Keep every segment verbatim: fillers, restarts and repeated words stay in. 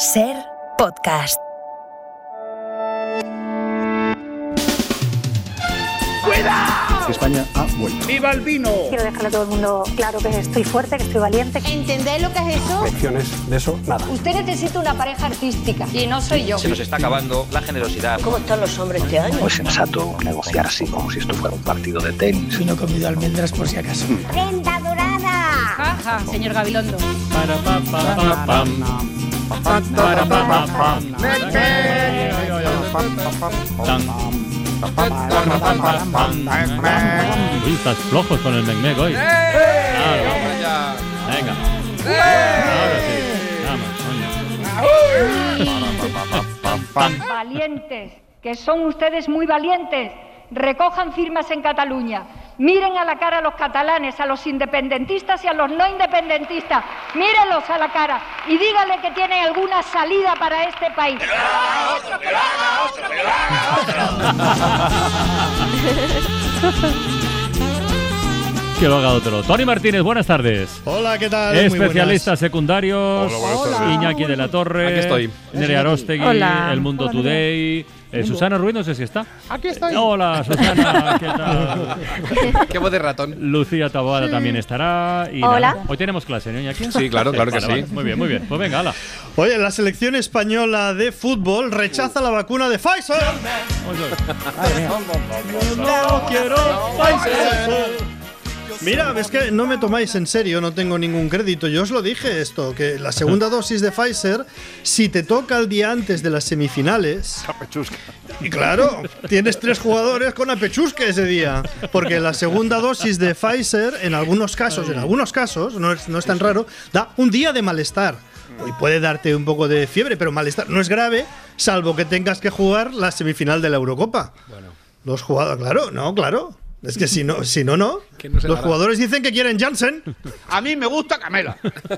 Ser Podcast. ¡Cuidado! España ha vuelto. ¡Viva el vino! Quiero dejarle a todo el mundo claro que estoy fuerte, que estoy valiente. ¿Entendéis lo que es eso? Lecciones de eso, nada. Usted necesita una pareja artística y no soy yo. Se nos está acabando la generosidad. ¿Cómo están los hombres este año? Pues sensato negociar así, como si esto fuera un partido de tenis. Si no he comido almendras por si acaso. ¡Prenda dorada! Jaja, señor Gabilondo. Para pa pa pa pam. Para pa pa pam. Uy, estás flojos con el mec-mec hoy. Claro, venga. Ahora sí. Vamos, Valientes, que son ustedes muy valientes. Recojan firmas en Cataluña. Miren a la cara a los catalanes, a los independentistas y a los no independentistas. Mírenlos a la cara y díganle que tienen alguna salida para este país. ¡Que lo haga otro, que lo haga otro, que lo haga otro! Que lo haga otro. Tony Martínez, buenas tardes. Hola, ¿qué tal? Especialistas secundarios. Hola, buenas tardes. Iñaki de la Torre. Aquí estoy. Nerea Arostegui. Hola. El Mundo Hola, Today. Eh, Susana Ruiz, no sé si está. Aquí estoy. Hola, Susana. ¿Qué tal? Qué voz de ratón. Lucía Taboada sí. también estará. Y Hola. nada. Hoy tenemos clase, ¿no, Iñaki? Sí, claro, claro que vale, sí. Vale. Muy bien, muy bien. Pues venga, hala. Oye, la selección española de fútbol rechaza la vacuna de Pfizer. No quiero Pfizer. Mira, es que no me tomáis en serio, no tengo ningún crédito. Yo os lo dije esto, que la segunda dosis de Pfizer, si te toca el día antes de las semifinales... Apechusca. Y claro, tienes tres jugadores con apechusca ese día. Porque la segunda dosis de Pfizer, en algunos casos, en algunos casos, no es, no es tan raro, da un día de malestar. Y puede darte un poco de fiebre, pero malestar no es grave, salvo que tengas que jugar la semifinal de la Eurocopa. Bueno. Los jugadores, claro, no, claro. Es que si no, si no, no. no Los jugadores dicen que quieren Janssen. A mí me gusta Camela.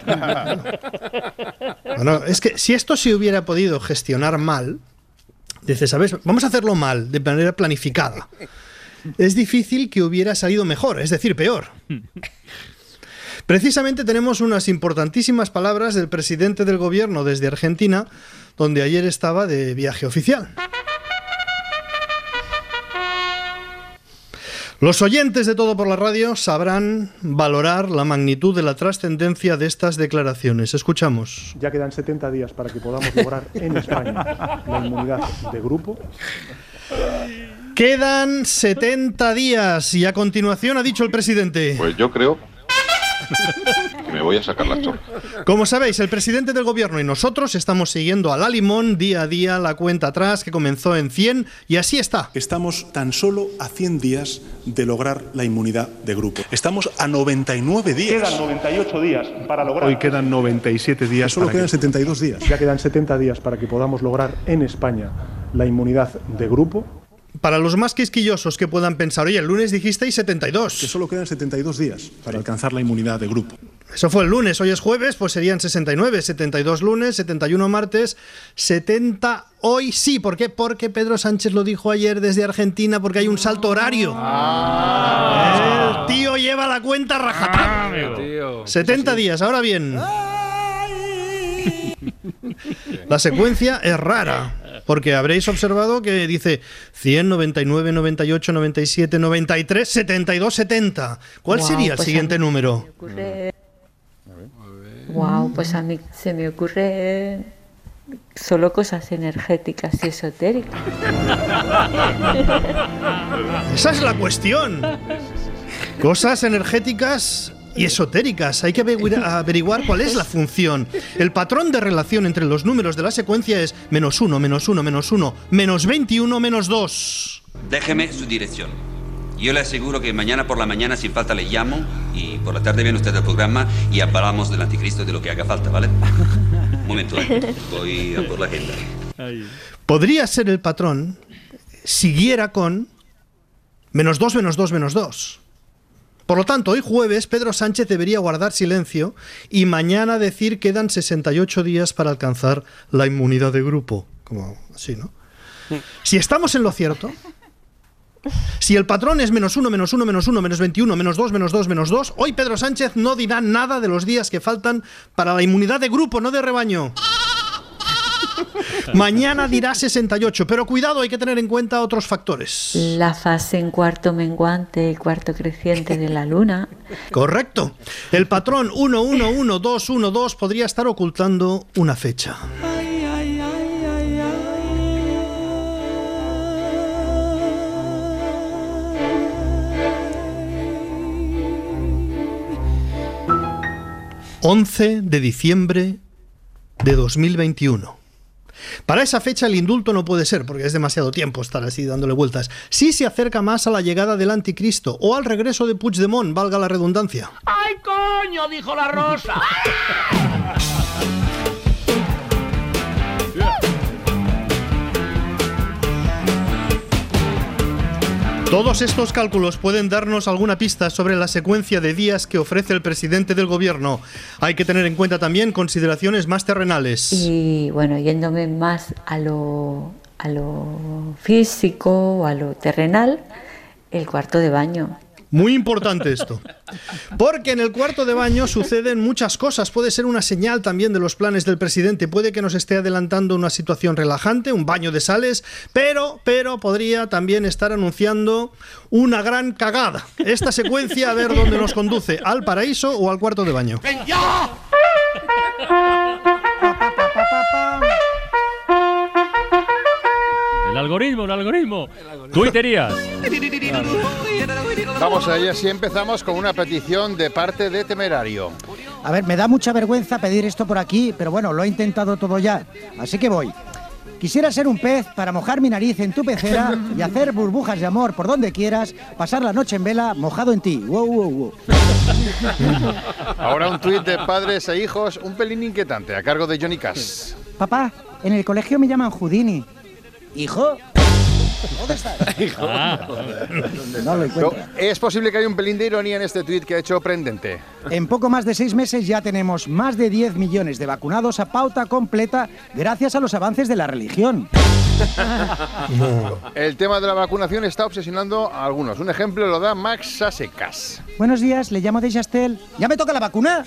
Bueno, es que si esto se hubiera podido gestionar mal, dices, ¿sabes? Vamos a hacerlo mal, de manera planificada. Es difícil que hubiera salido mejor, es decir, peor. Precisamente tenemos unas importantísimas palabras del presidente del gobierno desde Argentina, donde ayer estaba de viaje oficial. Los oyentes de Todo por la Radio sabrán valorar la magnitud de la trascendencia de estas declaraciones. Escuchamos. Ya quedan setenta días para que podamos lograr en España la inmunidad de grupo. Quedan setenta días y a continuación ha dicho el presidente. Pues yo creo que me voy a sacar la chorra. Como sabéis, el presidente del gobierno y nosotros estamos siguiendo a la limón día a día la cuenta atrás que comenzó en cien y así está. Estamos tan solo a cien días de lograr la inmunidad de grupo. Estamos a noventa y nueve días. Quedan noventa y ocho días para lograr. Hoy quedan noventa y siete días. Solo quedan que... setenta y dos días. Ya quedan setenta días para que podamos lograr en España la inmunidad de grupo. Para los más quisquillosos que puedan pensar, oye, el lunes dijisteis setenta y dos. Que solo quedan setenta y dos días para alcanzar la inmunidad de grupo. Eso fue el lunes, hoy es jueves, pues serían sesenta y nueve, setenta y dos lunes, setenta y uno martes, setenta hoy sí. ¿Por qué? Porque Pedro Sánchez lo dijo ayer desde Argentina, porque hay un salto horario. Ah. El tío lleva la cuenta rajatabla. Ah, setenta sí. días, ahora bien. La secuencia es rara. Porque habréis observado que dice cien, noventa y nueve, noventa y ocho, noventa y siete, noventa y tres, setenta y dos, setenta. ¿Cuál wow, sería el pues siguiente número? Ocurre... Wow, pues a mí se me ocurre solo cosas energéticas y esotéricas. Esa es la cuestión. Cosas energéticas y esotéricas. Hay que averiguar cuál es la función. El patrón de relación entre los números de la secuencia es menos uno, menos uno, menos uno, menos veintiuno, menos dos. Déjeme su dirección. Yo le aseguro que mañana por la mañana sin falta le llamo y por la tarde viene usted al programa y hablamos del anticristo y de lo que haga falta, ¿vale? Un momento, ¿eh? Voy a por la agenda. Podría ser el patrón siguiera con menos dos, menos dos, menos dos. Por lo tanto, hoy jueves Pedro Sánchez debería guardar silencio y mañana decir que quedan sesenta y ocho días para alcanzar la inmunidad de grupo. Como así, ¿no? Si estamos en lo cierto, si el patrón es menos uno, menos uno, menos uno, menos veintiuno, menos dos, menos dos, menos dos, hoy Pedro Sánchez no dirá nada de los días que faltan para la inmunidad de grupo, no de rebaño. Mañana dirá sesenta y ocho, pero cuidado, hay que tener en cuenta otros factores. La fase en cuarto menguante y cuarto creciente de la luna. Correcto. El patrón uno uno uno dos uno dos podría estar ocultando una fecha. once de diciembre de dos mil veintiuno. Para esa fecha el indulto no puede ser, porque es demasiado tiempo estar así dándole vueltas. Sí se acerca más a la llegada del anticristo o al regreso de Puigdemont, valga la redundancia. ¡Ay, coño! Dijo la Rosa. Todos estos cálculos pueden darnos alguna pista sobre la secuencia de días que ofrece el presidente del gobierno. Hay que tener en cuenta también consideraciones más terrenales. Y bueno, yéndome más a lo, a lo físico, a lo terrenal, el cuarto de baño. Muy importante esto, porque en el cuarto de baño suceden muchas cosas. Puede ser una señal también de los planes del presidente. Puede que nos esté adelantando una situación relajante, un baño de sales, pero, pero podría también estar anunciando una gran cagada. Esta secuencia, a ver dónde nos conduce, al paraíso o al cuarto de baño. ¡Ven ya! El algoritmo, el algoritmo. Tuiterías. Vamos allá, si empezamos con una petición de parte de Temerario. A ver, me da mucha vergüenza pedir esto por aquí, pero bueno, lo he intentado todo ya, así que voy. Quisiera ser un pez para mojar mi nariz en tu pecera y hacer burbujas de amor por donde quieras, pasar la noche en vela mojado en ti. Wow, wow, wow. Ahora un tuit de padres e hijos un pelín inquietante, a cargo de Johnny Cash. Papá, en el colegio me llaman Houdini. ¿Hijo? ¿Dónde estás? Ah, no lo encuentro. Es posible que haya un pelín de ironía en este tuit que ha hecho Prendente. En poco más de seis meses ya tenemos más de diez millones de vacunados a pauta completa gracias a los avances de la religión. El tema de la vacunación está obsesionando a algunos. Un ejemplo lo da Max Sasecas. Buenos días, le llamo de Jastel. ¿Ya me toca la vacuna?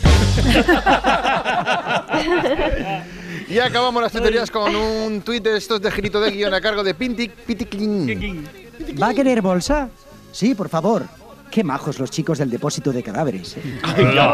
Y acabamos las tuterías con un tuit de estos de girito de guión a cargo de Pintic Piticlin. ¿Va a querer bolsa? Sí, por favor. Qué majos los chicos del depósito de cadáveres. ¿eh? Ay, ya.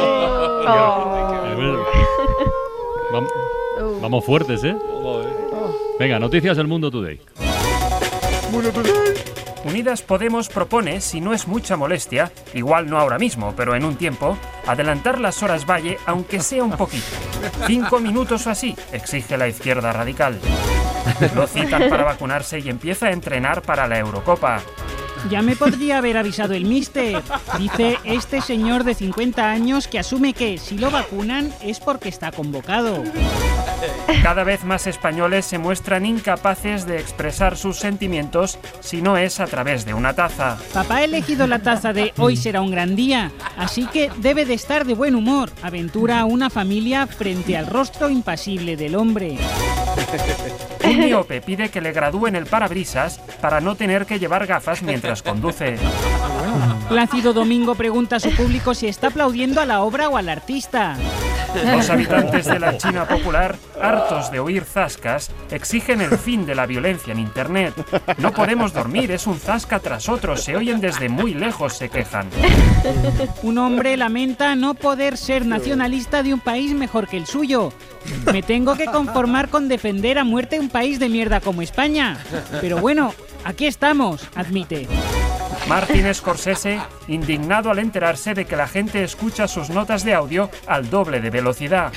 Oh. Vamos, vamos fuertes, ¿eh? Venga, noticias del Mundo Today. Mundo Today. Unidas Podemos propone, si no es mucha molestia, igual no ahora mismo, pero en un tiempo, adelantar las horas valle, aunque sea un poquito. Cinco minutos o así, exige la izquierda radical. Lo citan para vacunarse y empieza a entrenar para la Eurocopa. Ya me podría haber avisado el míster. Dice este señor de cincuenta años que asume que si lo vacunan es porque está convocado. Cada vez más españoles se muestran incapaces de expresar sus sentimientos si no es a través de una taza. Papá ha elegido la taza de hoy será un gran día, así que debe de estar de buen humor. Aventura a una familia frente al rostro impasible del hombre. Un miope pide que le gradúen el parabrisas para no tener que llevar gafas mientras conduce. Plácido Domingo pregunta a su público si está aplaudiendo a la obra o al artista. Los habitantes de la China popular, hartos de oír zascas, exigen el fin de la violencia en Internet. No podemos dormir, es un zasca tras otro, se oyen desde muy lejos, se quejan. Un hombre lamenta no poder ser nacionalista de un país mejor que el suyo. Me tengo que conformar con defender a muerte un país de mierda como España. Pero bueno, aquí estamos, admite. Martin Scorsese, indignado al enterarse de que la gente escucha sus notas de audio al doble de velocidad.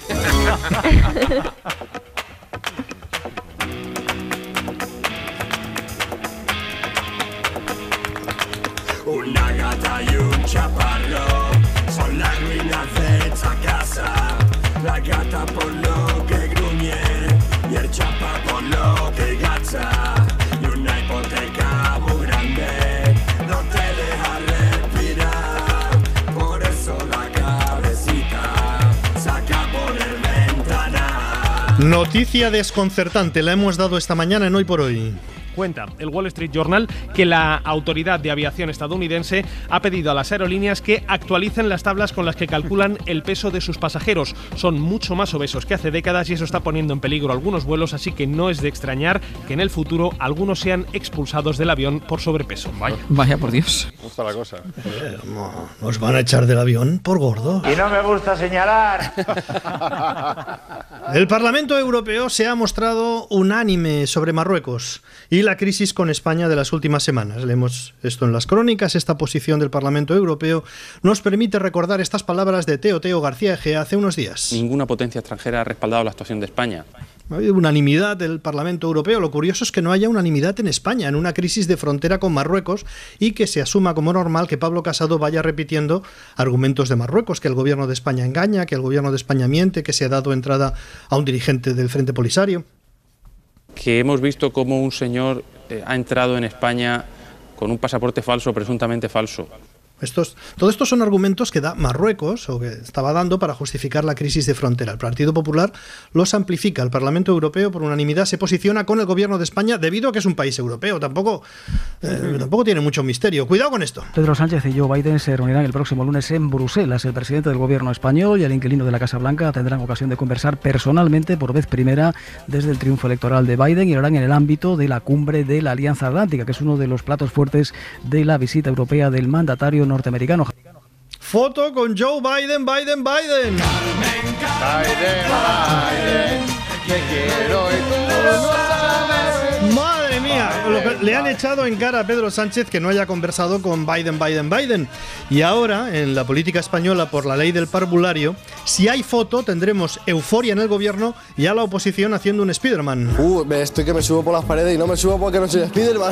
Una gata y un chaparro son las ruinas de esta casa. La gata por lo que gruñe y el chapa por lo que gacha. Y una hipoteca muy grande no te deja respirar. Por eso la cabecita saca por el ventanal. Noticia desconcertante, la hemos dado esta mañana en Hoy por Hoy. Cuenta el Wall Street Journal que la Autoridad de Aviación estadounidense ha pedido a las aerolíneas que actualicen las tablas con las que calculan el peso de sus pasajeros. Son mucho más obesos que hace décadas y eso está poniendo en peligro algunos vuelos, así que no es de extrañar que en el futuro algunos sean expulsados del avión por sobrepeso. Vaya, Vaya por Dios. ¿Cómo está la cosa? Eh, no, nos van a echar del avión por gordo. Y no me gusta señalar. El Parlamento Europeo se ha mostrado unánime sobre Marruecos y la crisis con España de las últimas semanas. Leemos esto en las crónicas. Esta posición del Parlamento Europeo nos permite recordar estas palabras de Teo Teo García Egea hace unos días. Ninguna potencia extranjera ha respaldado la actuación de España. Ha habido unanimidad del Parlamento Europeo. Lo curioso es que no haya unanimidad en España, en una crisis de frontera con Marruecos, y que se asuma como normal que Pablo Casado vaya repitiendo argumentos de Marruecos, que el gobierno de España engaña, que el gobierno de España miente, que se ha dado entrada a un dirigente del Frente Polisario. Que hemos visto cómo un señor eh, ha entrado en España con un pasaporte falso, presuntamente falso. Estos, todo esto son argumentos que da Marruecos, o que estaba dando, para justificar la crisis de frontera. El Partido Popular los amplifica. El Parlamento Europeo, por unanimidad, se posiciona con el gobierno de España debido a que es un país europeo. Tampoco, eh, tampoco tiene mucho misterio. Cuidado con esto. Pedro Sánchez y Joe Biden se reunirán el próximo lunes en Bruselas. El presidente del gobierno español y el inquilino de la Casa Blanca tendrán ocasión de conversar personalmente por vez primera desde el triunfo electoral de Biden y lo harán en el ámbito de la cumbre de la Alianza Atlántica, que es uno de los platos fuertes de la visita europea del mandatario norteamericano. Foto con Joe Biden, Biden, Biden. Biden, Biden, que quiero y tú no sabes. Madre mía, lo que le han echado en cara a Pedro Sánchez que no haya conversado con Biden, Biden, Biden. Y ahora, en la política española, por la ley del parvulario, si hay foto, tendremos euforia en el gobierno y a la oposición haciendo un Spiderman. Uh, estoy que me subo por las paredes y no me subo porque no soy Spiderman.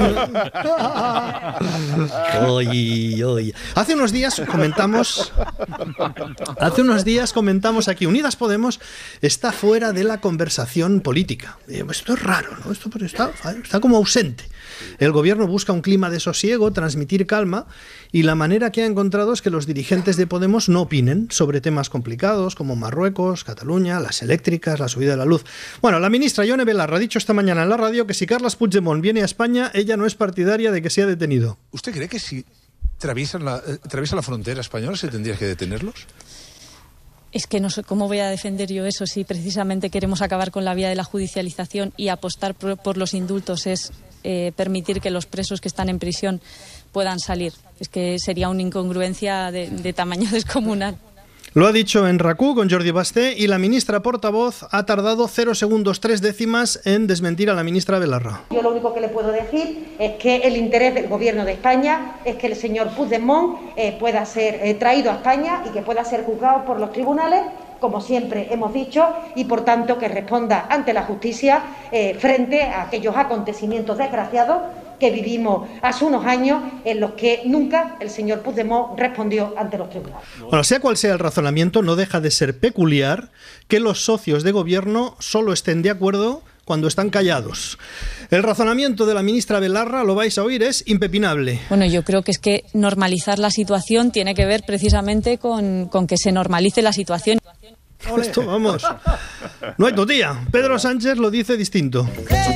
Oy, oy. Hace unos días comentamos, hace unos días comentamos aquí, Unidas Podemos está fuera de la conversación política. Esto es raro, ¿no? Esto está, está como ausente. El gobierno busca un clima de sosiego, transmitir calma, y la manera que ha encontrado es que los dirigentes de Podemos no opinen sobre temas complicados como Marruecos, Cataluña, las eléctricas, la subida de la luz. Bueno, la ministra Ione Belarra ha dicho esta mañana en la radio que si Carles Puigdemont viene a España, ella no es partidaria de que sea detenido. ¿Usted cree que si atraviesan la, eh, atraviesa la frontera española se tendría que detenerlos? Es que no sé cómo voy a defender yo eso si precisamente queremos acabar con la vía de la judicialización y apostar por, por los indultos es eh, permitir que los presos que están en prisión puedan salir. Es que sería una incongruencia de, de tamaño descomunal. Lo ha dicho en RACU con Jordi Basté y la ministra portavoz ha tardado cero segundos tres décimas en desmentir a la ministra Belarra. Yo lo único que le puedo decir es que el interés del gobierno de España es que el señor Puigdemont eh, pueda ser eh, traído a España y que pueda ser juzgado por los tribunales, como siempre hemos dicho, y por tanto que responda ante la justicia eh, frente a aquellos acontecimientos desgraciados que vivimos hace unos años en los que nunca el señor Puigdemont respondió ante los tribunales. Bueno, sea cual sea el razonamiento, no deja de ser peculiar que los socios de gobierno solo estén de acuerdo cuando están callados. El razonamiento de la ministra Belarra, lo vais a oír, es impepinable. Bueno, yo creo que es que normalizar la situación tiene que ver precisamente con, con que se normalice la situación. Esto, vamos, no hay totía. Pedro Sánchez lo dice distinto.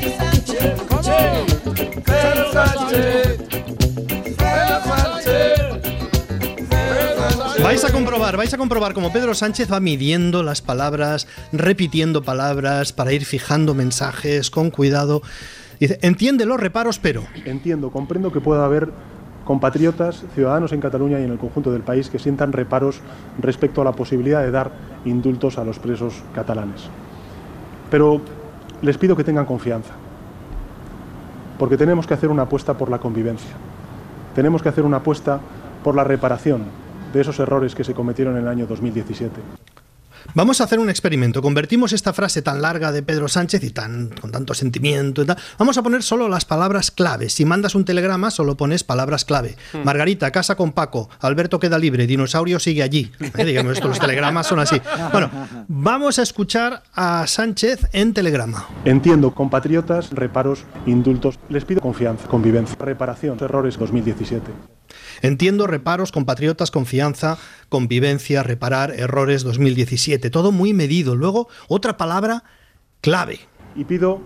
Vais a comprobar, vais a comprobar cómo Pedro Sánchez va midiendo las palabras, repitiendo palabras para ir fijando mensajes con cuidado. Dice, entiende los reparos, pero... Entiendo, comprendo que pueda haber compatriotas, ciudadanos en Cataluña y en el conjunto del país que sientan reparos respecto a la posibilidad de dar indultos a los presos catalanes. Pero les pido que tengan confianza, porque tenemos que hacer una apuesta por la convivencia. Tenemos que hacer una apuesta por la reparación de esos errores que se cometieron en el año dos mil diecisiete. Vamos a hacer un experimento. Convertimos esta frase tan larga de Pedro Sánchez y tan con tanto sentimiento y tal. Vamos a poner solo las palabras clave. Si mandas un telegrama, solo pones palabras clave. Hmm. Margarita, casa con Paco. Alberto queda libre. Dinosaurio sigue allí. Eh, digamos, esto, los telegramas son así. Bueno, vamos a escuchar a Sánchez en telegrama. Entiendo, compatriotas, reparos, indultos. Les pido confianza, convivencia, reparación, errores dos mil diecisiete. Entiendo, reparos, compatriotas, confianza, convivencia, reparar, errores dos mil diecisiete. Todo muy medido. Luego, otra palabra clave. Y pido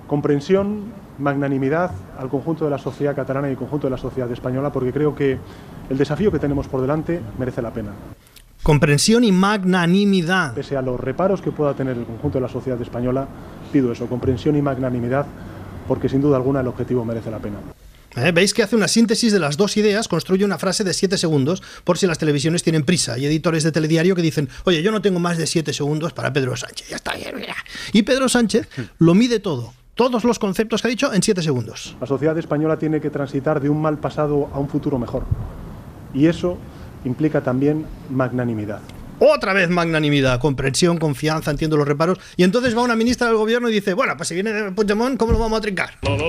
comprensión, magnanimidad al conjunto de la sociedad catalana y el conjunto de la sociedad española, porque creo que el desafío que tenemos por delante merece la pena. Comprensión y magnanimidad. Pese a los reparos que pueda tener el conjunto de la sociedad española, pido eso, comprensión y magnanimidad, porque sin duda alguna el objetivo merece la pena. ¿Eh? ¿Veis que hace una síntesis de las dos ideas? Construye una frase de siete segundos por si las televisiones tienen prisa. Hay editores de telediario que dicen, oye, yo no tengo más de siete segundos para Pedro Sánchez. Ya está bien, mira. Y Pedro Sánchez lo mide todo. Todos los conceptos que ha dicho en siete segundos. La sociedad española tiene que transitar de un mal pasado a un futuro mejor. Y eso implica también magnanimidad. Otra vez magnanimidad, comprensión, confianza, entiendo los reparos. Y entonces va una ministra del gobierno y dice, bueno, pues si viene Puigdemont, ¿cómo lo vamos a trincar?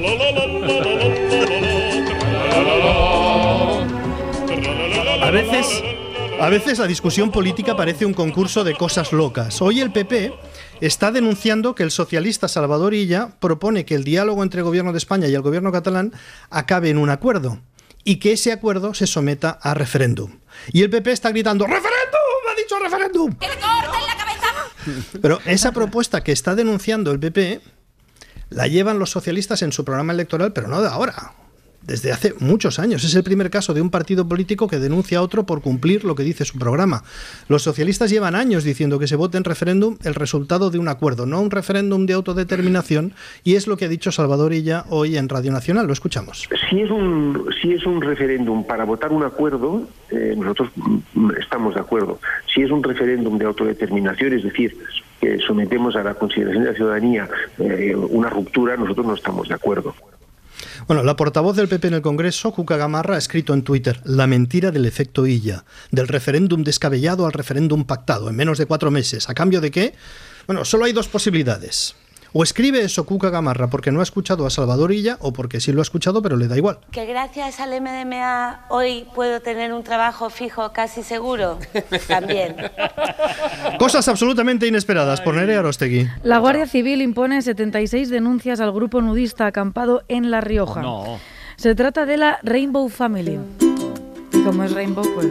A veces, a veces la discusión política parece un concurso de cosas locas. Hoy el P P está denunciando que el socialista Salvador Illa propone que el diálogo entre el gobierno de España y el gobierno catalán acabe en un acuerdo y que ese acuerdo se someta a referéndum. Y el P P está gritando, ¡referéndum! ¡Ha dicho referéndum! ¡Que le corten la cabeza! Pero esa propuesta que está denunciando el P P la llevan los socialistas en su programa electoral, pero no de ahora. Desde hace muchos años. Es el primer caso de un partido político que denuncia a otro por cumplir lo que dice su programa. Los socialistas llevan años diciendo que se vote en referéndum el resultado de un acuerdo, no un referéndum de autodeterminación, y es lo que ha dicho Salvador Illa hoy en Radio Nacional. Lo escuchamos. Si es un, si es un referéndum para votar un acuerdo, eh, nosotros estamos de acuerdo. Si es un referéndum de autodeterminación, es decir, que sometemos a la consideración de la ciudadanía eh, una ruptura, nosotros no estamos de acuerdo. Bueno, la portavoz del P P en el Congreso, Cuca Gamarra, ha escrito en Twitter la mentira del efecto Illa, del referéndum descabellado al referéndum pactado en menos de cuatro meses. ¿A cambio de qué? Bueno, solo hay dos posibilidades. O escribe eso Cuca Gamarra porque no ha escuchado a Salvador Illa, o porque sí lo ha escuchado pero le da igual. Que gracias al M D M A hoy puedo tener un trabajo fijo casi seguro. También. Cosas absolutamente inesperadas por Nerea Arostegui. La Guardia Civil impone setenta y seis denuncias al grupo nudista acampado en La Rioja. No. Se trata de la Rainbow Family. Y como es Rainbow, pues...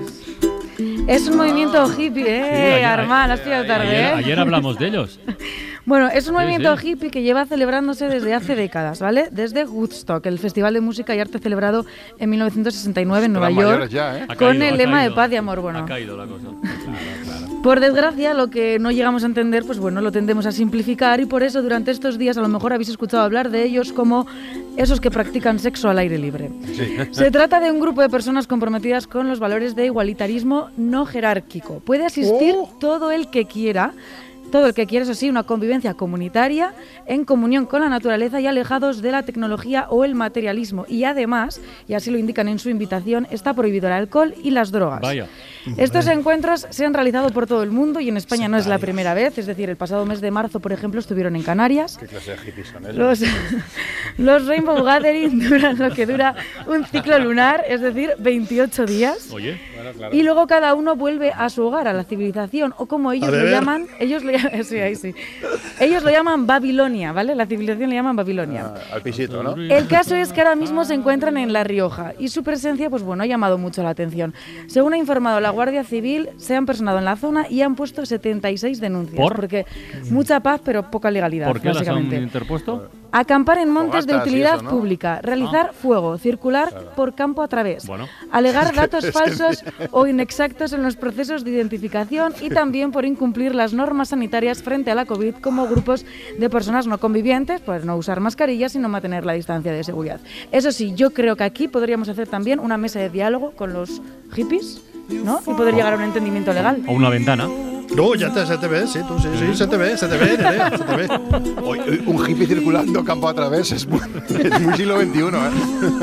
Es un movimiento hippie, ¿eh? Sí, ayer, Armán, has pillado tarde, ayer, ¿eh? ayer hablamos de ellos. Bueno, es un movimiento sí. hippie que lleva celebrándose desde hace décadas, ¿vale? Desde Woodstock, el festival de música y arte celebrado en mil novecientos sesenta y nueve en Nueva York, ya, ¿eh? con caído, el lema caído, de paz y amor. Bueno, ha caído la cosa. Claro, claro. Por desgracia, lo que no llegamos a entender, pues bueno, lo tendemos a simplificar y por eso durante estos días a lo mejor habéis escuchado hablar de ellos como esos que practican sexo al aire libre. Sí. Se trata de un grupo de personas comprometidas con los valores de igualitarismo no jerárquico. Puede asistir Oh. todo el que quiera, todo el que quiera, eso sí, una convivencia comunitaria en comunión con la naturaleza y alejados de la tecnología o el materialismo. Y además, y así lo indican en su invitación, está prohibido el alcohol y las drogas. Vaya. Estos encuentros se han realizado por todo el mundo y en España no es la primera vez. Es decir, el pasado mes de marzo, por ejemplo, estuvieron en Canarias. ¿Qué clase de hippies son esos? Los, los Rainbow Gathering duran lo que dura un ciclo lunar, es decir, veintiocho días. Oye, bueno, claro. Y luego cada uno vuelve a su hogar, a la civilización, o como ellos A lo beber. llaman, ellos lo llaman, sí, ahí sí. Ellos lo llaman Babilonia, ¿vale? La civilización le llaman Babilonia. Ah, al pisito, ¿no? El caso es que ahora mismo se encuentran en La Rioja y su presencia, pues bueno, ha llamado mucho la atención. Según ha informado la Guardia Civil, se han personado en la zona y han puesto setenta y seis denuncias. ¿Por? Porque mucha paz, pero poca legalidad, ¿Por qué las han básicamente. interpuesto? Acampar en montes de Fogatas y utilidad eso, ¿no? pública, realizar fuego, circular por campo a través, Bueno. alegar datos Es que falsos sí. o inexactos en los procesos de identificación y también por incumplir las normas sanitarias frente a la COVID como grupos de personas no convivientes, pues no usar mascarillas y no mantener la distancia de seguridad. Eso sí, yo creo que aquí podríamos hacer también una mesa de diálogo con los hippies, ¿no? Y poder llegar a un entendimiento legal. O una ventana. No, ya te, se te ve, sí, tú sí, sí, se te ve, se te ve, Nerea, se te ve. Hoy, hoy un hippie circulando campo a través es muy, es muy siglo veintiuno, ¿eh?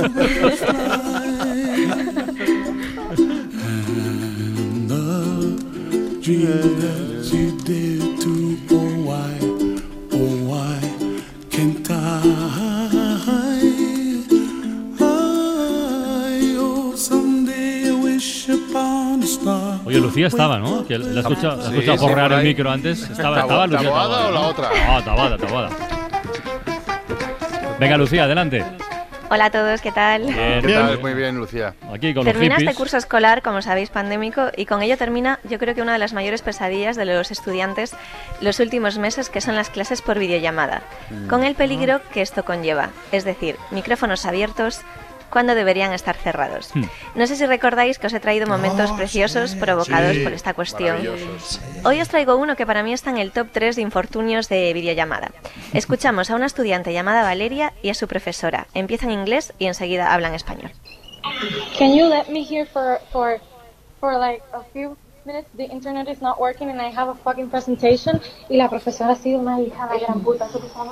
Oye, Lucía estaba, ¿no? Que la he escuchado, la he Sí, escuchado sí, porrear por el ahí. micro antes. Estaba, Tabo- estaba Lucía ¿Taboada Taboada, o la ¿no? otra? Ah, Taboada, Taboada. Venga, Lucía, adelante. Hola a todos, ¿qué tal? Bien, ¿qué tal? Muy bien, Lucía. Aquí con Termina los este curso escolar, como sabéis, pandémico, y con ello termina, yo creo que una de las mayores pesadillas de los estudiantes los últimos meses, que son las clases por videollamada, mm. con el peligro que esto conlleva, es decir, micrófonos abiertos cuando deberían estar cerrados. Hmm. No sé si recordáis que os he traído momentos oh, preciosos sí, provocados sí, por esta cuestión. Sí. Hoy os traigo uno que para mí está en el top tres de infortunios de videollamada. Escuchamos a una estudiante llamada Valeria y a su profesora. Empieza en inglés y enseguida hablan español. Can you let me here for for for like a few minutes? The internet is not working and I have a fucking presentation. Y la profesora ha sido una hija de gran puta.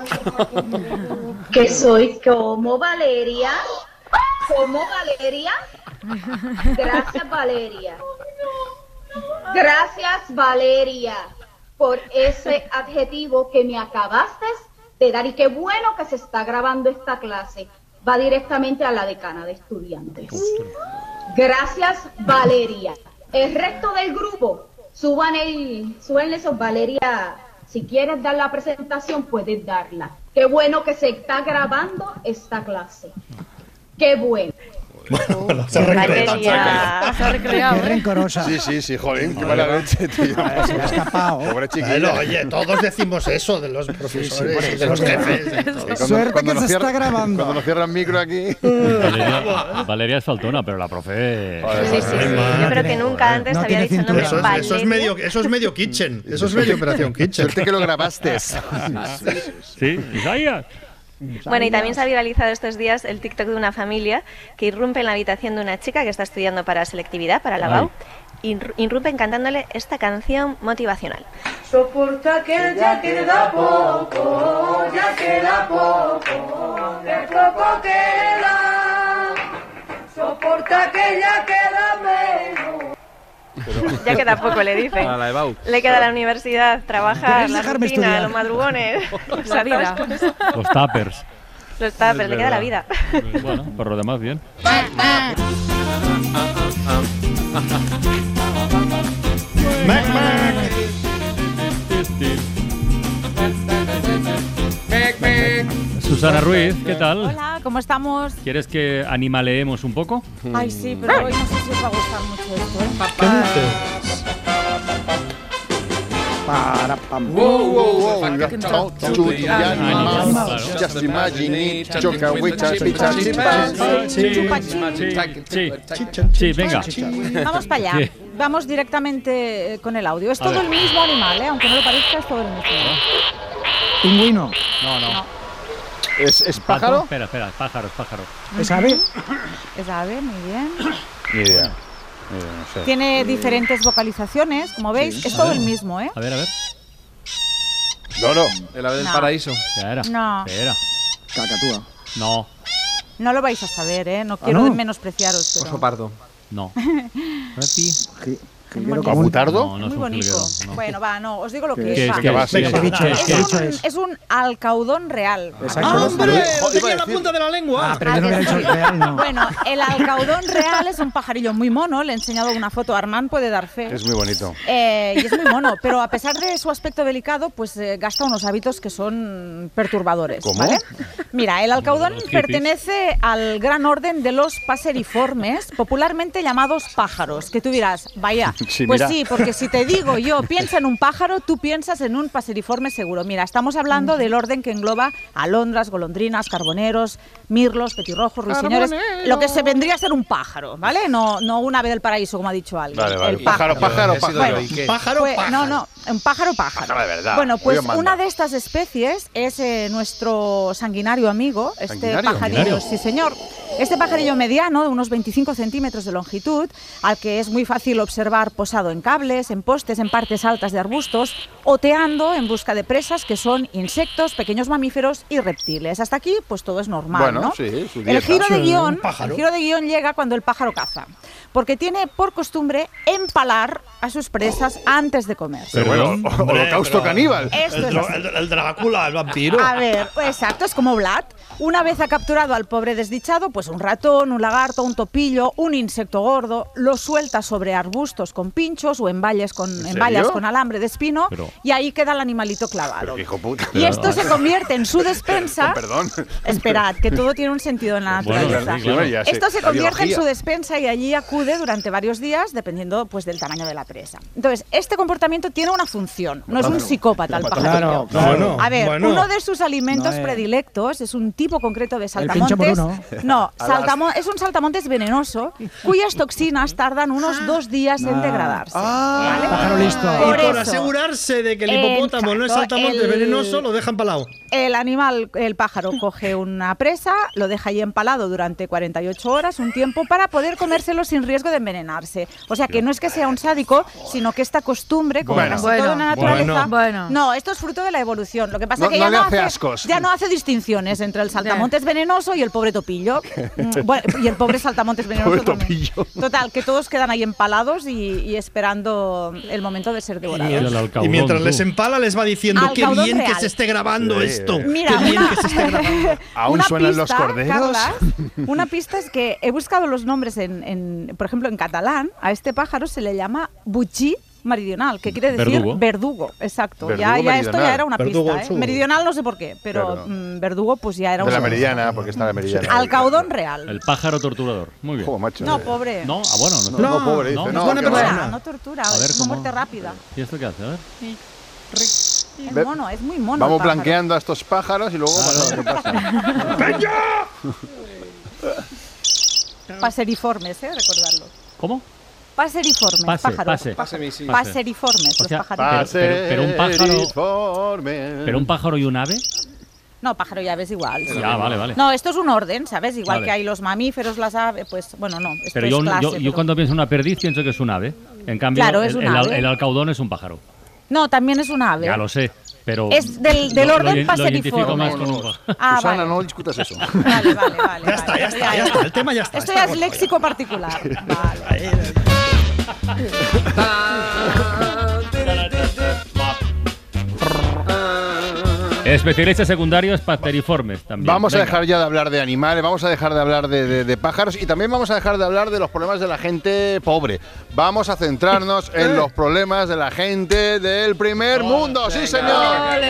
Que soy como Valeria. ¿Cómo, Valeria? Gracias, Valeria. Gracias, Valeria, por ese adjetivo que me acabaste de dar. Y qué bueno que se está grabando esta clase. Va directamente a la decana de estudiantes. Gracias, Valeria. El resto del grupo, suban el, suban esos, Valeria. Si quieres dar la presentación, puedes darla. Qué bueno que se está grabando esta clase. ¡Qué bueno! Bueno, bueno, se ha recreado. Se ha recreado. Qué rencorosa. Sí, sí, sí, joder, qué mala leche, tío. Se le ha escapado. Pobre chiquilla. Bueno, oye, todos decimos eso de los profesores, sí, sí, de los jefes. Cuando, Suerte cuando que se cierra, está grabando. Cuando nos cierran micro aquí. Valeria, Valeria es faltona, pero la profe... Sí, sí, sí. Yo creo que nunca antes no había dicho el nombre eso, es, Valeria. eso, es medio, eso es medio kitchen. Eso es medio operación kitchen. Suerte que lo grabaste. Sí, Isaías. Bueno, y también se ha viralizado estos días el TikTok de una familia que irrumpe en la habitación de una chica que está estudiando para selectividad, para la B A U, y irrumpen cantándole esta canción motivacional. Soporta que ya queda poco, ya queda poco, que poco queda. Soporta que ya queda menos. Ya queda poco, le dicen. A la de B A U. Le queda la universidad, trabajar, la rutina, estudiar? los madrugones, la vida. Los tuppers. Los tuppers, le queda la vida. Bueno, por lo demás, bien. Mac, Mac. Susana Ruiz, ¿qué tal? Hola, ¿cómo estamos? ¿Quieres que animaleemos un poco? Ay, sí, pero hoy no sé si os va a gustar mucho esto, ¿eh? ¿Qué dices? Para, pam. Wow, wow, wow. You have talked to the animals. Just imagine it. Choca, huicha, picha, chipa. Sí, venga. Vamos para allá. Vamos directamente con el audio. Es todo el mismo animal, ¿eh? Aunque no lo parezca, es todo el mismo. Pingüino. No, no. ¿Es, ¿Es pájaro? Espera, espera, pájaro, es pájaro. ¿Es ave? Es ave, muy bien. Ni idea. No sé. Tiene diferentes vocalizaciones, como veis, sí. Es todo el mismo, ¿eh? A ver, a ver. Loro. El ave del No. paraíso. Ya era. No. Espera. Cacatúa. No, No lo vais a saber, ¿eh? No quiero no? menospreciaros, pero... Oso pardo. no. Gi- Jilguero bonito. común. ¿Cabutardo? No, no Muy es un bonito. jilguero, no. Bueno, va, no, os digo lo que ¿Qué es. es? va. ¿Qué va? Sí, Venga, sí. ¿qué bicho es? ¿Qué Es bicho un, es? es un alcaudón real. Exacto. ¡Ah, hombre! Joder, Lo iba a tenía en la decir. punta de la lengua. Ah, pero yo no hubiera dicho real, no. Bueno, el alcaudón real es un pajarillo muy mono. Le he enseñado una foto. Armand puede dar fe. Es muy bonito. Eh, y es muy mono, pero a pesar de su aspecto delicado, pues eh, gasta unos hábitos que son perturbadores. ¿Cómo? ¿Vale? Mira, el alcaudón Los hippies. pertenece al gran orden de los paseriformes, popularmente llamados pájaros. Que tú dirás, vaya, Sí, pues mira. sí, porque si te digo yo, piensa en un pájaro, tú piensas en un paseriforme seguro. Mira, estamos hablando del orden que engloba alondras, golondrinas, carboneros, mirlos, petirrojos, ruiseñores, lo que se vendría a ser un pájaro, ¿vale? No, no un ave del paraíso, como ha dicho alguien. Vale, vale. El Pájaro, pájaro, He sido pájaro. yo, ¿y qué? Pájaro, Pues, pájaro. no, no, un pájaro pájaro. Pájaro de verdad. Bueno, pues Dios manda. una de estas especies es eh, nuestro sanguinario amigo, este ¿Sanguinario? pajarillo, ¿Sanguinario? sí señor. Este pajarillo mediano, de unos veinticinco centímetros de longitud, al que es muy fácil observar posado en cables, en postes, en partes altas de arbustos, oteando en busca de presas que son insectos, pequeños mamíferos y reptiles. Hasta aquí, pues todo es normal, Bueno, ¿no? sí, su El dieta. giro de Sí, guión, un pájaro. el giro de guión llega cuando el pájaro caza, porque tiene por costumbre empalar a sus presas antes de comer. Pero bueno, Hombre, holocausto pero- caníbal. Esto El, es dra- así. el, el Drácula, el vampiro. A ver, exacto, es como Vlad. Una vez ha capturado al pobre desdichado, pues un ratón, un lagarto, un topillo, un insecto gordo, lo suelta sobre arbustos con pinchos o en valles con, ¿En en vallas serio? con alambre de espino Pero- y ahí queda el animalito clavado. Pero, hijo puta. Y esto se convierte en su despensa. Con perdón. Esperad, que todo tiene un sentido en la Bueno, naturaleza. sí, claro, ya sé, Esto se la convierte en biología. su despensa y allí acude durante varios días, dependiendo pues del tamaño de la presa. Entonces, este comportamiento tiene una función, no es un Claro. psicópata el Claro, pajarillo. claro. A ver, Bueno. uno de sus alimentos No, eh. predilectos es un tipo concreto de pincho saltamontes. moruno. No, A las- saltamo- es un saltamontes venenoso cuyas toxinas tardan unos dos días en Ah. degradarse. Ah, Pájaro listo. Y por eso. asegurarse de que el hipopótamo no es Exacto, saltamonte el- venenoso, lo dejan palado. El animal, el pájaro, coge una presa, lo deja ahí empalado durante cuarenta y ocho horas, un tiempo, para poder comérselo sin riesgo de envenenarse. O sea, que no es que sea un sádico, sino que esta costumbre, como Bueno. casi Bueno. todo en la naturaleza, Bueno. no, esto es fruto de la evolución. Lo que pasa No- es que no ya, le no hace hace, ascos. ya no hace distinciones entre el saltamontes venenoso y el pobre topillo. Mm, bueno, y el pobre saltamontes venenoso Pobre también. topillo. Total, que todos quedan ahí empalados y, y esperando el momento de ser devorados. Y mientras les empala, les va diciendo qué Alcaudón bien que real. se esté grabando Sí. esto. Mira, qué bien una- que se esté grabando. ¿Aún Una suenan los pista, corderos? Carlas, una pista es que he buscado los nombres en, en, por ejemplo, en catalán. A este pájaro se le llama butxí meridional, que quiere decir Verdugo. verdugo, exacto. Verdugo ya, ya esto meridional. ya era una Verdugo pista. al ¿eh? sur. Meridional no sé por qué, pero Claro. mm, verdugo pues ya era De la una meridiana, porque está la meridiana. Alcaudón real. El pájaro torturador. Muy bien. Joder, macho. No, pobre. No, ah, bueno, no, No, no, pobre, dice. no, No, es buena que persona. No, no tortura, A ver, es una ¿cómo? muerte rápida. ¿Y esto qué hace? A ver. Es Ve- mono, es muy mono. Vamos el pájaro. blanqueando a estos pájaros y luego vamos a ver qué pasa. Paseriformes, ¿eh? Recordarlo. ¿Cómo? Paseriformes, Pase, pájaros. pase. Pa- Pase, sí. Paseriformes, O sea, los pajaritos. pero, pero- pero un pájaro. Paseriforme. ¿Pero un pájaro y un ave? No, pájaro y aves igual. sí. Ya, vale, vale. No, esto es un orden, ¿sabes? Igual Vale. que hay los mamíferos, las aves, pues bueno, no. Esto Pero es yo, clase, yo, yo pero- cuando pienso en una perdiz pienso que es un ave. En cambio, Claro, es el, un el al- ave. el alcaudón es un pájaro. No, también es un ave. Ya lo sé, pero. Es del- del lo- orden lo, lo identifico paseriforme. más con un pájaro. Ah, Susana, vale. no discutas eso. Vale, vale, vale. Ya está, ya está, ya está. El tema ya está. Esto está ya es bueno, léxico particular. Vale. Especialistas secundarios paseriformes también. Vamos a Venga. dejar ya de hablar de animales, vamos a dejar de hablar de, de- de pájaros y también vamos a dejar de hablar de los problemas de la gente pobre. Vamos a centrarnos en los problemas de la gente del primer mundo. ¡Sí, señor!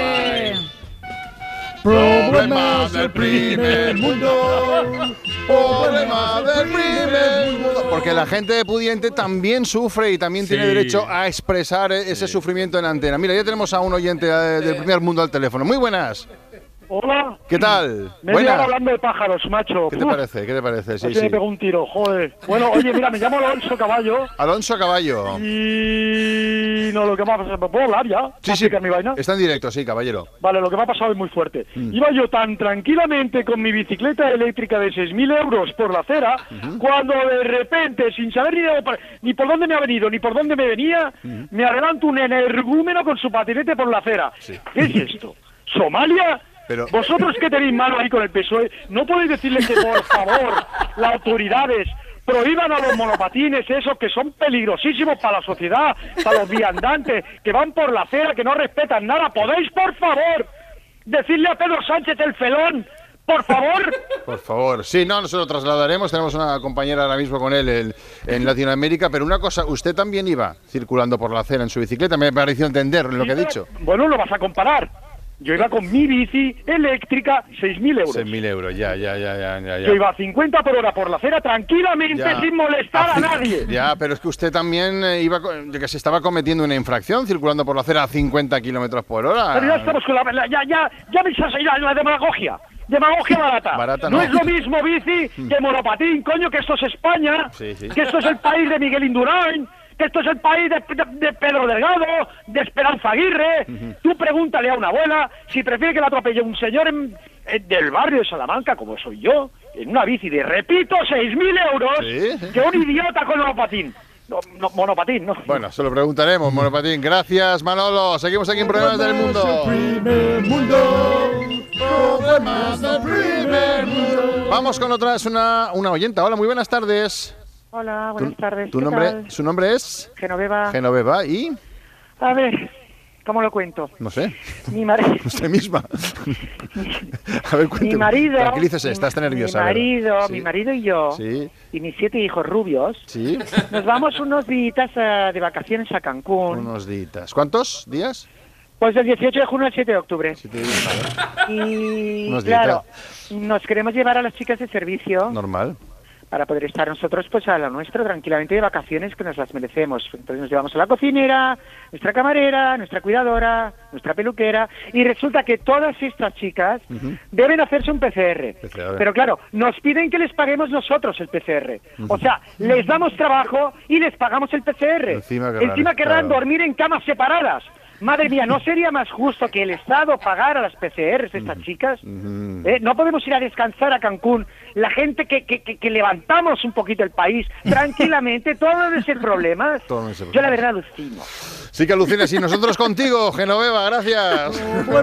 Problemas del primer mundo. Problemas del primer mundo. Porque la gente pudiente también sufre y también tiene Sí. derecho a expresar ese sufrimiento en antena. Mira, ya tenemos a un oyente eh, del primer mundo al teléfono. Muy buenas. Hola. ¿Qué tal? Me he Buenas. quedado hablando de pájaros, macho. ¿Qué te Uf, parece? ¿Qué te parece? Sí, así me sí. pegó un tiro, joder. Bueno, oye, mira, me llamo Alonso Caballo Alonso Caballo. y... No, lo que me ha pasado... ¿Me puedo hablar ya? Sí, sí. ¿Explicar mi vaina? Está en directo, sí, caballero. Vale, lo que me ha pasado es muy fuerte. Mm. Iba yo tan tranquilamente con mi bicicleta eléctrica de seis mil euros por la acera, cuando de repente, sin saber ni, de- ni por dónde me ha venido, ni por dónde me venía, me adelanta un energúmeno con su patinete por la acera. ¿Qué es esto? ¿Somalia? Pero- Vosotros que tenéis mano ahí con el P S O E, ¿no podéis decirle que por favor las autoridades prohíban a los monopatines esos que son peligrosísimos para la sociedad, para los viandantes, que van por la acera, que no respetan nada? ¿Podéis, por favor, decirle a Pedro Sánchez el felón, por favor? Por favor. Sí, no, nosotros lo trasladaremos. Tenemos una compañera ahora mismo con él en, en Latinoamérica. Pero una cosa, usted también iba circulando por la acera en su bicicleta. Me pareció entender lo que he dicho. Bueno, lo vas a comparar. Yo iba con mi bici eléctrica, seis mil euros. seis mil euros, ya, ya, ya, ya, ya. Yo iba a cincuenta por hora por la acera tranquilamente, Ya. sin molestar a Así- nadie. Ya, pero es que usted también eh, iba, co- de que se estaba cometiendo una infracción circulando por la acera a cincuenta kilómetros por hora. Pero ya estamos con la... la- ya, ya, ya me echas ahí la, la demagogia. Demagogia barata. Barata no. no. es lo mismo bici que monopatín, coño, que esto es España, Sí, sí. que esto es el país de Miguel Indurain, que esto es el país de, de- de Pedro Delgado, de Esperanza Aguirre. Tú pregúntale a una abuela si prefiere que la atropelle un señor en- en- del barrio de Salamanca, como soy yo, en una bici de, repito, seis mil euros, que un idiota con monopatín. No, no, monopatín, no. Bueno, se lo preguntaremos, Monopatín. Gracias, Manolo. Seguimos aquí en Problemas del Mundo. Problemas del primer mundo. Vamos con otra, es una, una oyenta. Hola, muy buenas tardes. Hola, buenas tardes. ¿Tu ¿qué nombre, tal? su nombre es? Genoveva. Genoveva. ¿Y? A ver, ¿Cómo lo cuento? No sé. Mi marido. Usted misma. A ver, cuénteme. Mi marido. Tranquilícese, estás nerviosa. Mi marido, sí. mi marido y yo. Sí. Y mis siete hijos rubios. Sí. Nos vamos unos días uh, de vacaciones a Cancún. Unos días. ¿Cuántos días? Pues del dieciocho de junio al siete de octubre. siete días, vale. Y Unos claro, nos queremos llevar a las chicas de servicio. Normal. Para poder estar nosotros pues a lo nuestro tranquilamente de vacaciones, que nos las merecemos. Entonces nos llevamos a la cocinera, nuestra camarera, nuestra cuidadora, nuestra peluquera, y resulta que todas estas chicas uh-huh. deben hacerse un P C R. P C R. Pero claro, nos piden que les paguemos nosotros el P C R. Uh-huh. O sea, les damos trabajo y les pagamos el P C R. Encima querrán, Encima querrán claro. dormir en camas separadas. Madre mía, ¿no sería más justo que el Estado pagara las P C Rs de estas chicas? Uh-huh. ¿Eh? ¿No podemos ir a descansar a Cancún? La gente que, que, que, que levantamos un poquito el país tranquilamente, todo debe ser problemas. Todo ese Yo la verdad alucino. Sí que alucinas, y nosotros contigo, Genoveva, gracias.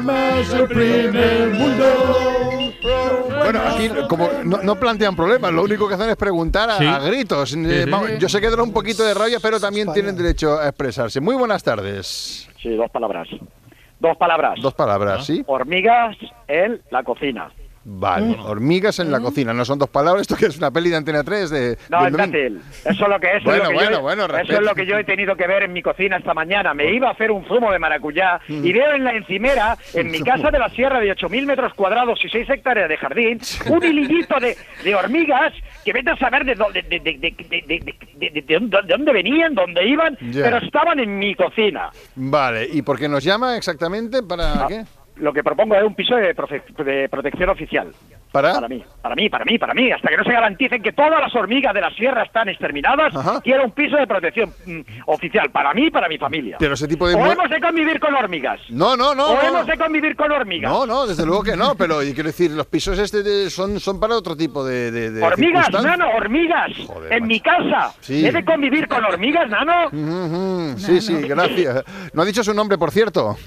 Bueno, aquí como no, no plantean problemas, lo único que hacen es preguntar a, sí. a gritos. Sí, Eh, sí. vamos, yo sé que da un poquito de rabia, pero también tienen derecho a expresarse. Muy buenas tardes. Sí, dos palabras. Dos palabras. Dos palabras, ¿sí? Hormigas en la cocina. Vale, mm. hormigas en la cocina. No son dos palabras, esto que es una peli de Antena tres de... No, imbécil. Eso es lo que es. Bueno, es lo que bueno, yo, bueno, Eso es lo que yo he tenido que ver en mi cocina esta mañana. Me iba a hacer un zumo de maracuyá mm. y veo en la encimera, en mi casa de la sierra de ocho mil metros cuadrados y seis hectáreas de jardín, un hilillito de, de hormigas que vete a saber de dónde, de, de, de, de, de, de, de, de, de dónde venían, dónde iban, yeah. pero estaban en mi cocina. Vale, ¿y por qué nos llama exactamente? ¿Para ah, qué? Lo que propongo es un piso de, profe- de protección oficial. ¿Para? Para mí, para mí, para mí, para mí. Hasta que no se garanticen que todas las hormigas de la sierra están exterminadas, Ajá. quiero un piso de protección mm, oficial para mí y para mi familia. Pero ese tipo de... ¿O hemos de convivir con hormigas? No, no, no. ¿O no. hemos de convivir con hormigas? No, no, desde luego que no, pero y quiero decir, los pisos este de, son, son para otro tipo de... de, de hormigas, nano, hormigas. Joder, en macho. Mi casa. Sí. ¿He de convivir con hormigas, nano? Uh-huh. Sí, sí, gracias. ¿No ha dicho su nombre, por cierto?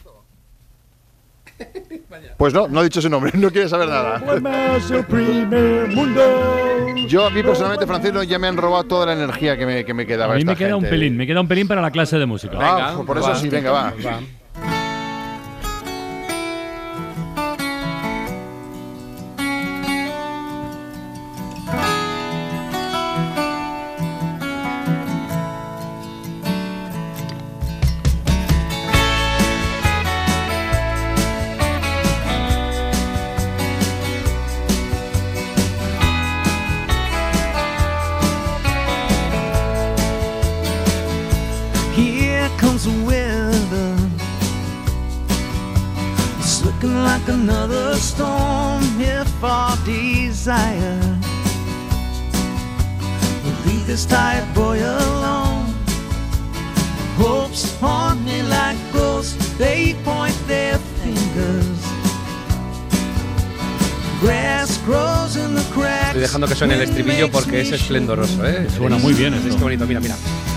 Pues no, no ha dicho su nombre, no quiere saber nada. Yo a mí personalmente, Francisco, ya me han robado toda la energía que me, que me quedaba. A mí esta me queda gente. un pelín, me queda un pelín para la clase de música. Ah, venga, por eso va. sí, venga, va. va. Like another storm here for desire. Leave this tired boy alone. Hopes haunt me like ghosts. They point their fingers. Grass grows in the cracks. Estoy dejando que suene el estribillo porque es esplendoroso, ¿eh? Suena muy bien esto. Es que bonito, mira, mira.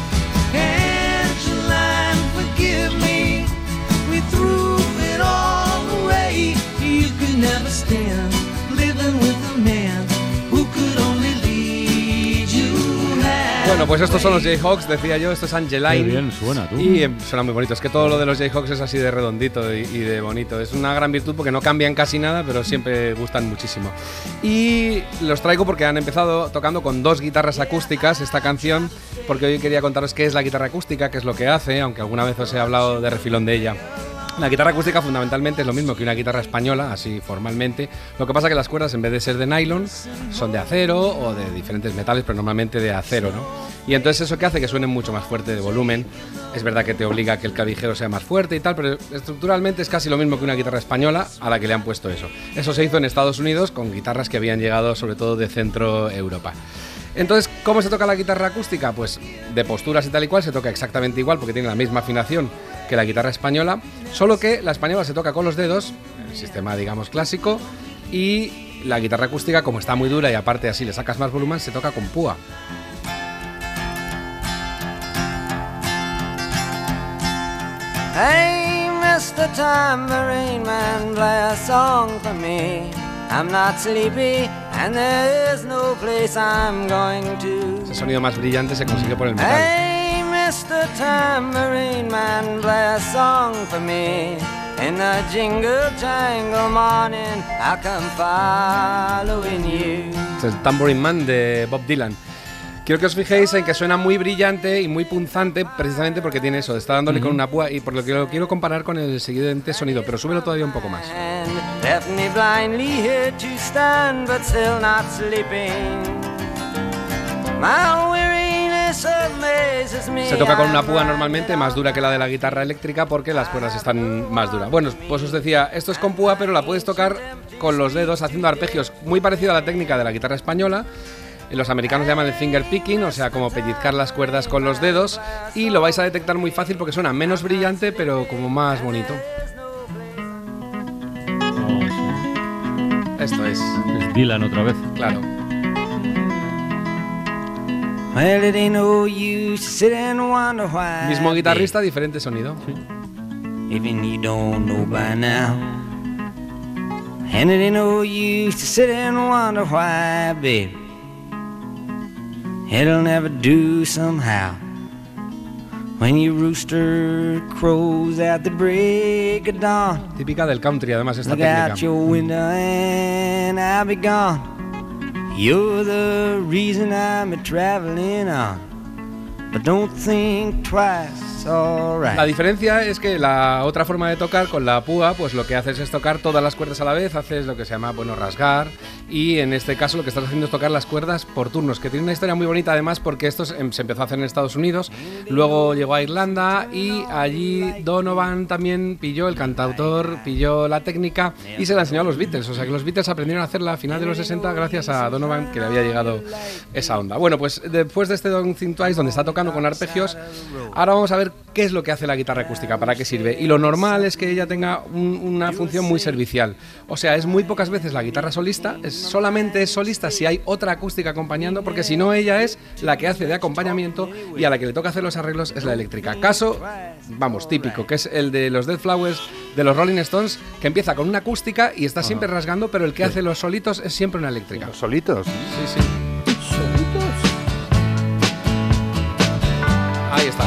Angeline, forgive me. We threw it all away. You could never stand living with a man who could only lead you halfway. Bueno, pues estos son los Jayhawks, decía yo, esto es Angeline. Qué bien suena, tú. Y eh, suena muy bonito, es que todo lo de los Jayhawks es así de redondito y, y de bonito. Es una gran virtud porque no cambian casi nada, pero siempre gustan muchísimo. Y los traigo porque han empezado tocando con dos guitarras acústicas esta canción, porque hoy quería contaros qué es la guitarra acústica, qué es lo que hace, aunque alguna vez os he hablado de refilón de ella. La guitarra acústica fundamentalmente es lo mismo que una guitarra española, así formalmente. Lo que pasa es que las cuerdas, en vez de ser de nylon, son de acero o de diferentes metales, pero normalmente de acero, ¿no? Y entonces eso que hace que suene mucho más fuerte de volumen. Es verdad que te obliga a que el clavijero sea más fuerte y tal, pero estructuralmente es casi lo mismo que una guitarra española a la que le han puesto eso. Eso se hizo en Estados Unidos con guitarras que habían llegado sobre todo de Centro Europa. Entonces, ¿cómo se toca la guitarra acústica? Pues de posturas y tal y cual se toca exactamente igual porque tiene la misma afinación que la guitarra española, solo que la española se toca con los dedos, el sistema digamos clásico, y la guitarra acústica, como está muy dura y aparte así le sacas más volumen, se toca con púa. Hey, mister Tambourine Man, play a song for me. I'm not sleepy and there is no place I'm going to. Ese sonido más brillante se consigue por el metal. Hey, Mister Tambourine Man, play a song for me. In the jingle jangle morning, I come following you. Es el Tambourine Man de Bob Dylan. Quiero que os fijéis en que suena muy brillante y muy punzante, precisamente porque tiene eso, está dándole uh-huh. con una púa, y por lo que lo quiero comparar con el siguiente sonido, pero súbelo todavía un poco más. Se toca con una púa normalmente más dura que la de la guitarra eléctrica porque las cuerdas están más duras. Bueno, pues os decía, esto es con púa, pero la puedes tocar con los dedos haciendo arpegios muy parecido a la técnica de la guitarra española. Los americanos llaman el finger picking, o sea, como pellizcar las cuerdas con los dedos, y lo vais a detectar muy fácil porque suena menos brillante, pero como más bonito. Oh, esto es... Es Dylan otra vez. Claro. Mismo guitarrista, diferente sonido. Sí. Even you don't know by now. And it ain't no use to sit and wonder why, baby. It'll never do somehow. When your rooster crows at the break of dawn. Típica del country, además, esta Look técnica. out your window and I'll be gone. You're the reason I'm a traveling on. But don't think twice. Right. La diferencia es que la otra forma de tocar con la púa, pues lo que haces es tocar todas las cuerdas a la vez, haces lo que se llama, bueno, rasgar, y en este caso lo que estás haciendo es tocar las cuerdas por turnos, que tiene una historia muy bonita además porque esto se empezó a hacer en Estados Unidos, luego llegó a Irlanda y allí Donovan también pilló, el cantautor pilló la técnica y se la enseñó a los Beatles, o sea que los Beatles aprendieron a hacerla a final de los sesenta gracias a Donovan, que le había llegado esa onda. Bueno, pues después de este Don't Think Twice, donde está tocando con arpegios, ahora vamos a ver qué es lo que hace la guitarra acústica, para qué sirve. Y lo normal es que ella tenga un, una función muy servicial. O sea, es muy pocas veces la guitarra solista, es, solamente es solista si hay otra acústica acompañando, porque si no ella es la que hace de acompañamiento y a la que le toca hacer los arreglos es la eléctrica. Caso, vamos, típico, que es el de los Dead Flowers de los Rolling Stones, que empieza con una acústica y está siempre rasgando, pero el que hace los solitos es siempre una eléctrica. ¿Los solitos? Sí, sí. ¿Solitos? Ahí está.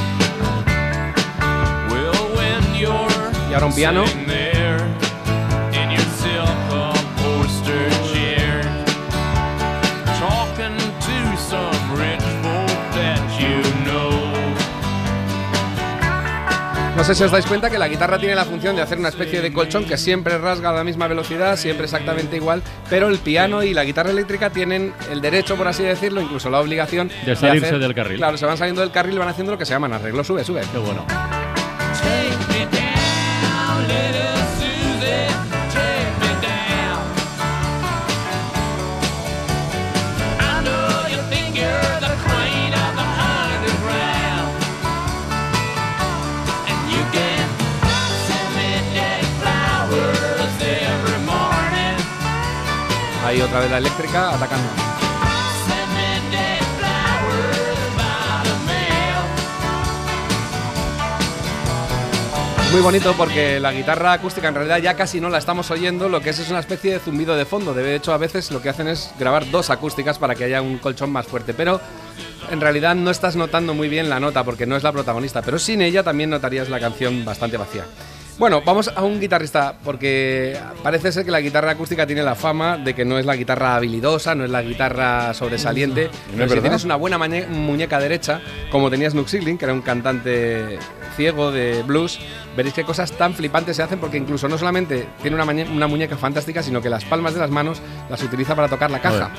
Y ahora un piano. No sé si os dais cuenta que la guitarra tiene la función de hacer una especie de colchón que siempre rasga a la misma velocidad, siempre exactamente igual, pero el piano y la guitarra eléctrica tienen el derecho, por así decirlo, incluso la obligación de salirse de hacer, del carril. Claro, se van saliendo del carril y van haciendo lo que se llaman arreglos. Sube, sube. Qué bueno. Ahí otra vez la eléctrica atacando. Muy bonito porque la guitarra acústica en realidad ya casi no la estamos oyendo, lo que es es una especie de zumbido de fondo. De hecho, a veces lo que hacen es grabar dos acústicas para que haya un colchón más fuerte, pero en realidad no estás notando muy bien la nota porque no es la protagonista, pero sin ella también notarías la canción bastante vacía. Bueno, vamos a un guitarrista, porque parece ser que la guitarra acústica tiene la fama de que no es la guitarra habilidosa, no es la guitarra sobresaliente. ¿No pero es si verdad? tienes una buena mañe- muñeca derecha, como tenía Snooks Singling, que era un cantante ciego de blues, veréis qué cosas tan flipantes se hacen, porque incluso no solamente tiene una, mañe- una muñeca fantástica, sino que las palmas de las manos las utiliza para tocar la caja.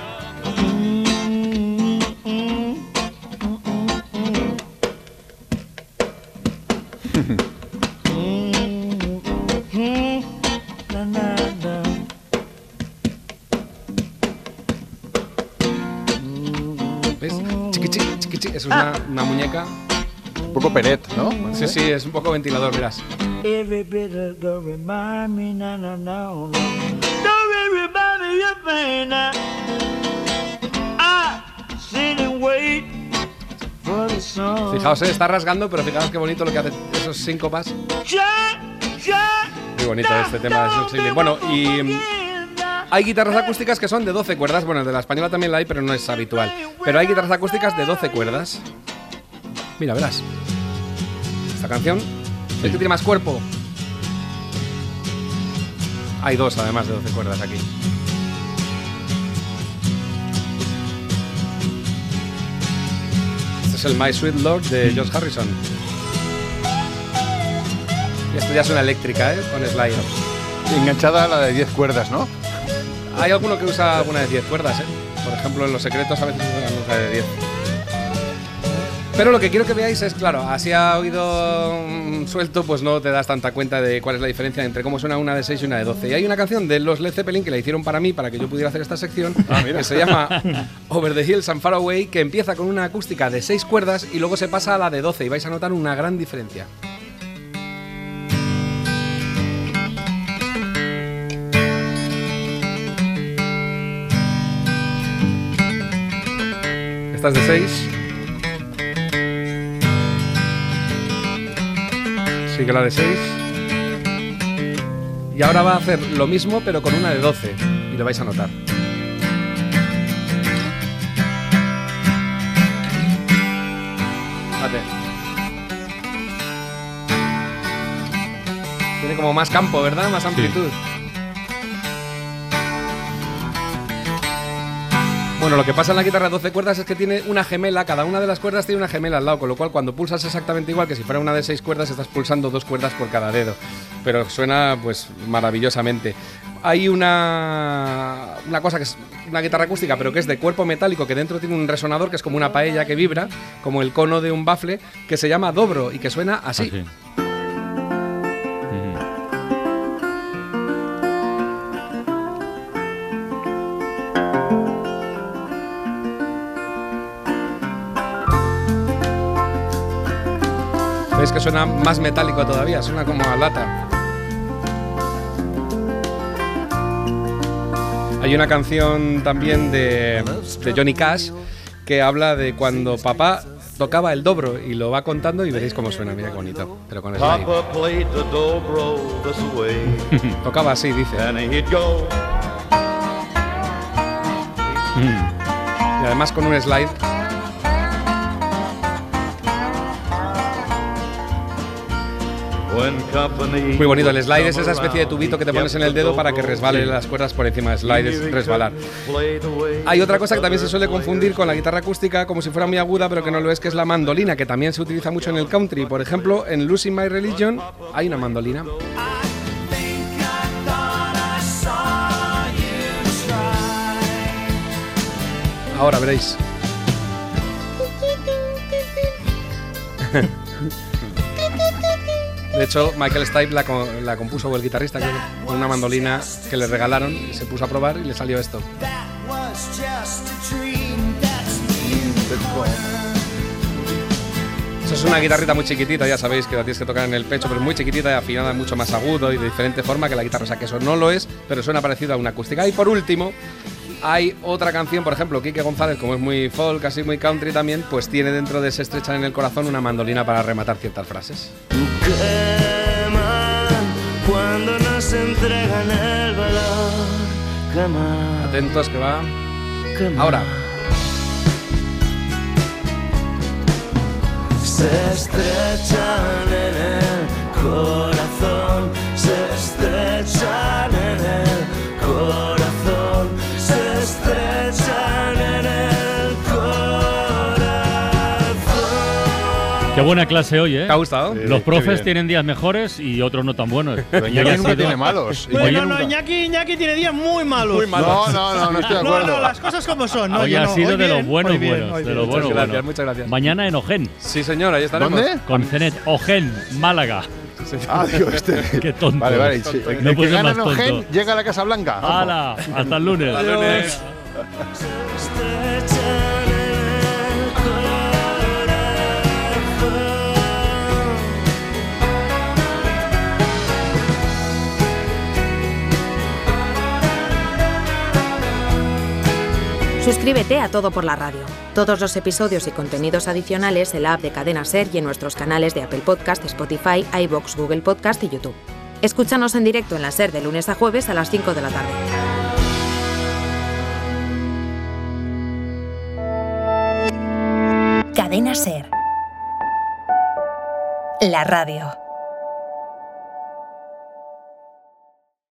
¿Ves? Chiqui, chiqui, chiqui, chiqui. Es una, una muñeca. Un poco Peret, ¿no? Sí, sí, es un poco ventilador, verás. Every bit of don't remind me, no, no, no, no. Don't remind me of pain now. I sit and wait for the song. Fijaos, eh, está rasgando, pero fijaos qué bonito lo que hace esos síncopas. Muy bonito este tema de Snooks Singling. Bueno, y mm, hay guitarras acústicas que son de doce cuerdas. Bueno, de la española también la hay, pero no es habitual. Pero hay guitarras acústicas de doce cuerdas. Mira, verás. Esta canción es que tiene más cuerpo. Hay dos, además de doce cuerdas aquí. Este es el My Sweet Lord de George Harrison. Y esto ya es una eléctrica, ¿eh? Con slide. Enganchada a la de diez cuerdas, ¿no? Hay alguno que usa alguna de diez cuerdas, ¿eh? Por ejemplo, en Los Secretos a veces usan una de diez. Pero lo que quiero que veáis es, claro, así a oído suelto, pues no te das tanta cuenta de cuál es la diferencia entre cómo suena una de seis y una de doce. Y hay una canción de los Led Zeppelin que la hicieron para mí, para que yo pudiera hacer esta sección, ah, que se llama Over the Hills and Far Away, que empieza con una acústica de seis cuerdas y luego se pasa a la de doce y vais a notar una gran diferencia. Esta es de seis. Sigue la de seis. Y ahora va a hacer lo mismo pero con una de doce. Y lo vais a notar. Fíjate. Tiene como más campo, ¿verdad? Más amplitud. Sí. Bueno, lo que pasa en la guitarra de doce cuerdas es que tiene una gemela, cada una de las cuerdas tiene una gemela al lado, con lo cual cuando pulsas exactamente igual que si fuera una de seis cuerdas, estás pulsando dos cuerdas por cada dedo. Pero suena pues maravillosamente. Hay una, una cosa que es una guitarra acústica, pero que es de cuerpo metálico, que dentro tiene un resonador que es como una paella que vibra, como el cono de un bafle, que se llama dobro y que suena así. así. ¿Veis que suena más metálico todavía? Suena como a lata. Hay una canción también de, de Johnny Cash que habla de cuando papá tocaba el dobro y lo va contando y veréis cómo suena, mira qué bonito, pero con slide. Tocaba así, dice. Y además con un slide. Muy bonito, el slide es esa especie de tubito que te pones en el dedo para que resbale las cuerdas por encima. Slide es resbalar. Hay otra cosa que también se suele confundir con la guitarra acústica, como si fuera muy aguda, pero que no lo es, que es la mandolina, que también se utiliza mucho en el country. Por ejemplo, en Losing My Religion hay una mandolina. Ahora veréis. De hecho, Michael Stipe la, la compuso, o el guitarrista, con una mandolina que le regalaron, y se puso a probar y le salió esto. Eso es una guitarrita muy chiquitita, ya sabéis que la tienes que tocar en el pecho, pero muy chiquitita y afinada, mucho más agudo y de diferente forma que la guitarra. O sea, que eso no lo es, pero suena parecido a una acústica. Y por último, hay otra canción, por ejemplo, Quique González, como es muy folk, así muy country también, pues tiene dentro de Se estrechan en el corazón una mandolina para rematar ciertas frases. Cuando nos entregan el valor, quema. Atentos que va. Quema. Ahora. Se estrechan en el corazón, se estrechan en el corazón, se estrechan en el corazón. Qué buena clase hoy, ¿eh? ¿Te ha gustado? Sí, los profes tienen días mejores y otros no tan buenos. Pero Iñaki nunca tiene malos. Bueno, no, Iñaki, Iñaki tiene días muy malos. Muy malos. No, no, no, no estoy de acuerdo. No, no, las cosas como son. No, hoy ha no, sido hoy de bien, los buenos, bien, buenos. De bien. los buenos, muchas gracias, buenos. muchas gracias. Mañana en Ojén. Sí, señor, ahí estaremos. ¿Dónde? Con Cenet. Ojén, Málaga. Sí. Ah, digo, este. Qué tonto. Vale, vale. Sí. No El que puede gana más en Ojén tonto. llega a la Casa Blanca. ¡Hala! Hasta el lunes. Hasta el lunes. Suscríbete a Todo por la Radio. Todos los episodios y contenidos adicionales en la app de Cadena Ser y en nuestros canales de Apple Podcast, Spotify, iVoox, Google Podcast y YouTube. Escúchanos en directo en la Ser de lunes a jueves a las cinco de la tarde. Cadena Ser. La radio.